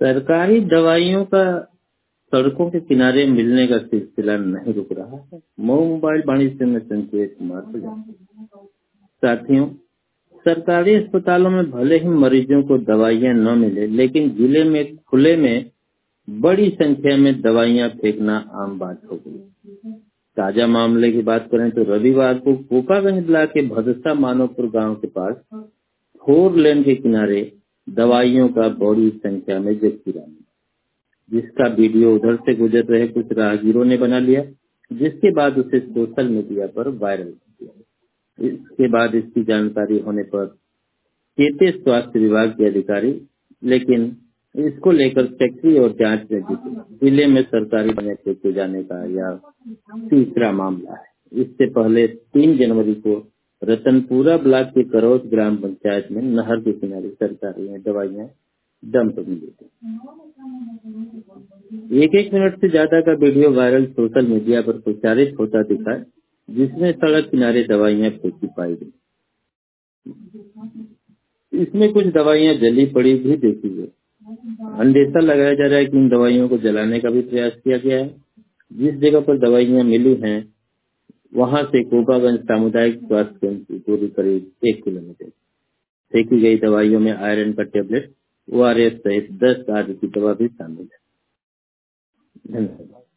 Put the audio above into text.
सरकारी दवाइयों का सड़कों के किनारे मिलने का सिलसिला नहीं रुक रहा है। मऊ मोबाइल वाणिज्य में संजय कुमार को जानते। साथियों, सरकारी अस्पतालों में भले ही मरीजों को दवाइयां न मिले, लेकिन जिले में खुले में बड़ी संख्या में दवाइयां फेंकना आम बात हो गई। ताजा मामले की बात करें तो रविवार को कोकागंज ब्लॉक के भदसा मानवपुर गांव के पास 4 लेन के किनारे दवाइयों का बड़ी संख्या में जखीरा मिला, जिसका वीडियो उधर से गुजर रहे कुछ राहगीरों ने बना लिया, जिसके बाद उसे सोशल मीडिया पर वायरल कर दिया। इसके बाद इसकी जानकारी होने पर चेते स्वास्थ्य विभाग के अधिकारी, लेकिन इसको लेकर चक्री और जांच में जुटे। जिले में सरकारी दवाइयां फेंके जाने का यह तीसरा मामला है। इससे पहले 3 जनवरी को रतनपुरा ब्लॉक के करौज ग्राम पंचायत में नहर के किनारे सरकारी दवाइयां डंप मिली थी। 1 मिनट से ज्यादा का वीडियो वायरल सोशल मीडिया पर प्रचारित होता दिखा, जिसमें सड़क किनारे दवाइयां फेंकी पाई गई। इसमें कुछ दवाइयां जली पड़ी भी देखी गई। अंदेशा लगाया जा रहा है कि इन दवाइयों को जलाने का भी प्रयास किया गया है। जिस जगह पर दवाइयां मिली हैं वहां से कोकागंज सामुदायिक स्वास्थ्य केंद्र की दूरी करीब 1 किलोमीटर। फेंकी गई दवाइयों में आयरन का टेबलेट, ORS सहित 10 आदि की दवा भी शामिल है। धन्यवाद।